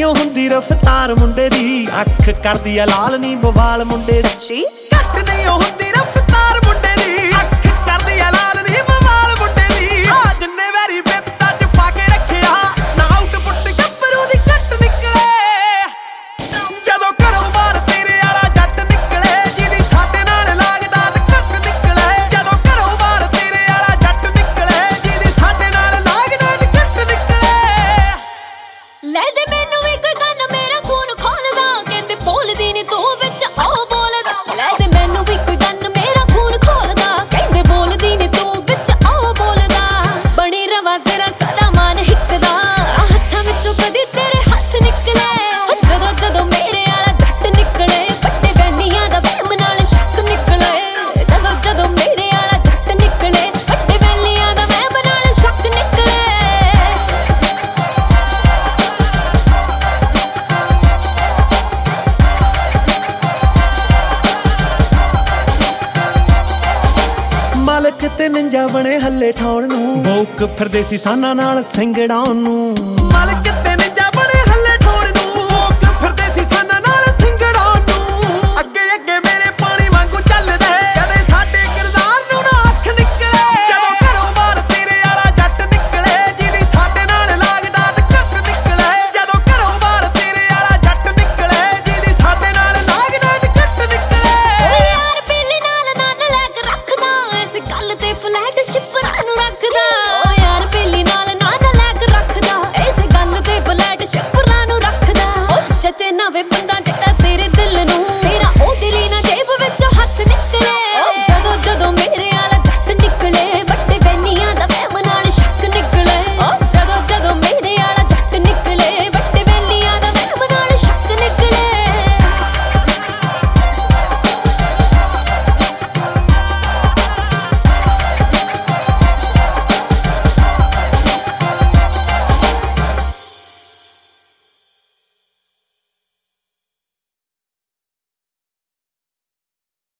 ਓ ਹੁੰਦੀ ਰਫਤਾਰ ਮੁੰਡੇ ਦੀ, ਅੱਖ ਕਰਦੀ ਆ ਲਾਲ ਨੀ ਬਵਾਲ ਮੁੰਡੇ ਦੀ। ਘੱਟ ਨਹੀਂ ਓ ਹੁੰਦੀ ਰਫਤਾਰ ਮੁੰਡੇ ਦੀ, ਅੱਖ ਕਰਦੀ ਆ ਲਾਲ ਨੀ ਬਵਾਲ ਮੁੰਡੇ ਦੀ। ਆ ਜਿੰਨੇ ਵੈਰੀ ਬਿੱਤਾ ਚ ਪਾ ਕੇ ਰੱਖਿਆ ਨਾ ਆਊਟਪੁੱਟ ਗੱਭਰੂ ਦੀ ਘੱਟ ਨਿਕਲੇ। ਜਦੋਂ ਘਰੋਂ ਬਾਹਰ ਤੇਰੇ ਵਾਲਾ ਜੱਟ ਨਿਕਲੇ, ਜਿਹਦੀ ਸਾਡੇ ਨਾਲ ਲਾਗਦਾ ਤੇ ਘੱਟ ਨਿਕਲੇ। ਜਦੋਂ ਘਰੋਂ ਬਾਹਰ ਤੇਰੇ ਵਾਲਾ ਜੱਟ ਨਿਕਲੇ, ਜਿਹਦੀ ਸਾਡੇ ਨਾਲ ਲਾਗਦਾ ਤੇ ਘੱਟ ਨਿਕਲੇ। ਲੈ ਦੇ ਮੈਨੂੰ ਵੀ ਕੋਈ ਗੰਨ ਮੇਰਾ ਖੂਨ ਖੋਲਦਾ, ਕਹਿੰਦੇ ਬੋਲਦੀ ਨੀ ਤੂੰ ਵਿੱਚ ਆਓ ਬੋਲਦਾ। ਲੈ ਦੇ ਮੈਨੂੰ ਵੀ ਕੋਈ ਗੰਨ ਮੇਰਾ ਖੂਨ ਖੋਲਦਾ, ਕਹਿੰਦੇ ਬੋਲਦੀ ਨੀ ਤੂੰ ਵਿੱਚ ਆਓ ਬੋਲਦਾ। ਬਣੀ ਰਵਾਂ ਤੇਰਾ ਸਦਾ ਮਾਨ ਹਿੱਕਦਾ, ਹੱਥਾਂ ਵਿੱਚੋਂ ਕਦੀ ਤੇਰੇ ਹੱਥ ਨਿਕਲੇ। ਜਦੋਂ ਜਦੋਂ ਮੇਰੇ ਵਾਲਾ ਜੱਟ ਨਿਕਲੇ, ਵੱਡੇ ਵੈਲੀਆਂ ਦਾ ਵਹਿਮ ਨਾਲ ਸ਼ੱਕ ਨਿਕਲੇ। ਜਦੋਂ ਜਦੋਂ ਮੇਰੇ ਵਾਲਾ ਜੱਟ ਨਿਕਲੇ, ਵੱਡੇ ਵੈਲੀਆਂ ਦਾ ਵਹਿਮ ਨਾਲ ਸ਼ੱਕ ਨਿਕਲੇ। ਮਾਲਕ ਤੇ ਨਿੰਜਾ ਬਣੇ ਹੱਲੇ ਠਾਉਣ ਨੂੰ, ਬੋਕ ਫਿਰਦੇ ਸੀ ਸਾਨਾਂ ਨਾਲ ਸਿੰਗੜਾਉਣ ਨੂੰ। ਮਾਲਕ ਤੇ